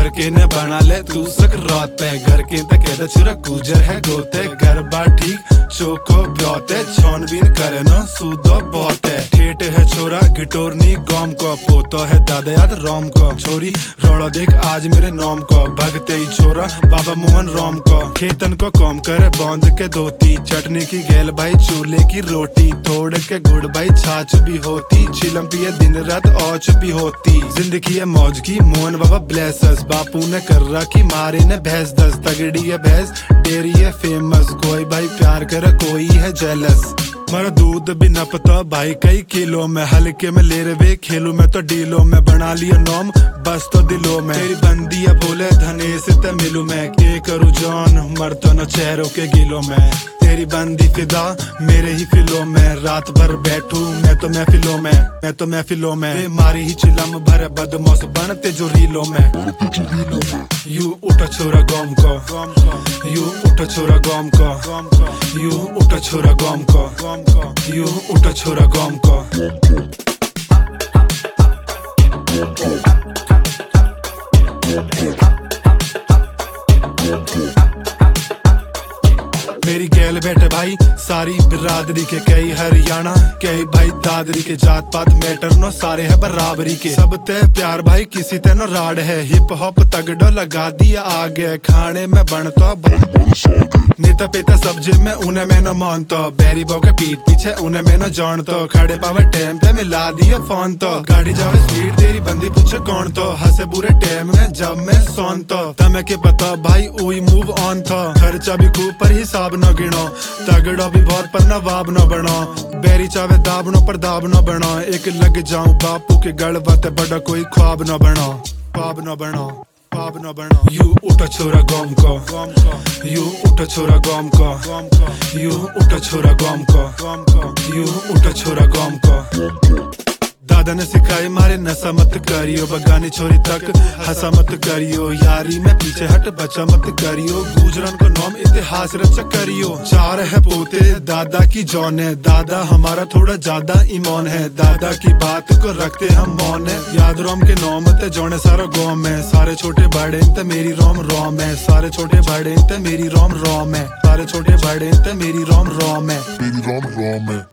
घर के ने बना ले तू सक रात पे घर के तक कहता चुरा गुजर है गोते घर बार ठीक चोको ब्योते छानबीन करे ना सूदो बहुत है ठेठ है छोरा गिटोरनी गम को पोतो है दादा याद राम को छोरी रोड़ा देख आज मेरे नाम को भगते ही छोरा बाबा मोहन राम को खेतन को कम करे बांध के धोती चटनी की गेल भाई चूल्हे की रोटी तोड़ के गुड़ भाई छाछ भी होती चिलम पिए दिन रात औच भी होती जिंदगी है मौज की मोहन बाबा ब्लेसस बापू ने कर रखी मारे ने भैंस दस तगड़ी है भैंस डेरी है फेमस कोई भाई प्यार करे कोई है जेलस मेरा दूध भी न पता भाई कई किलो में हल्के में ले रहे खेलू में तो डीलो में बना लिया नॉम बस तो दिलों में तेरी बंदी है बोले धने से ते मिलू मैं के करूँ जान मर तो न चेहरों के गिलों में तेरी बंदी फिदा मेरे ही फिलों में रात भर बैठू मैं तो महफिलों में मारी ही चिलम भर बदमौस बनते जो रीलों में यू उठा छोरा गम को यू उठा छोरा गम को यू उठा छोरा गम को यू उठा छोरा गम को मेरी गैल बैठे भाई सारी बिरादरी के कई हरियाणा कई भाई दादरी के जात पात मैटर नो सारे है बराबरी के सब ते प्यार भाई किसी ते नो राड है हिप हॉप तगड़ो लगा दिया आगे खाने में बनता नेता पेता सब्जी में उन्हें मैं न मानता बैरी बो के पीठ पीछे उन्हें मैं न जानता खड़े पावे टाइम पे मिला दिया फोन तो गाड़ी जावे स्पीड तेरी बंदी पूछे कौन तो हंसे बुरे टाइम में जब मैं सोन तो तमें के पता भाई उई मूव ऑन था खर्चा भी खूब पर हिसाब न गिनो तगड़ो भी बहुत पर नवाब न बनो बैरी चावे दाबनो पर दाब न बनो एक लग जाऊं बापू के गल बाते बड़ा कोई ख्वाब न बनो यू उठा छोरा गम को यू उठा छोरा गम को यू उठा छोरा गम को यू उठा छोरा गम को दादा ने सिखाई मारे नशा मत करियो बगानी छोरी तक हंसा मत करियो यारी में पीछे हट बचा मत करियो गुजरन को नाम इतिहास रचा करियो चार है पोते दादा की जौन है दादा हमारा थोड़ा ज्यादा ईमान है दादा की बात को रखते हम मौन है याद रोम के नाम ते जोने सारा गाँव में सारे छोटे बड़े ते मेरी रोम है सारे छोटे बड़े ते मेरी रोम है सारे छोटे बड़े ते मेरी रोम है।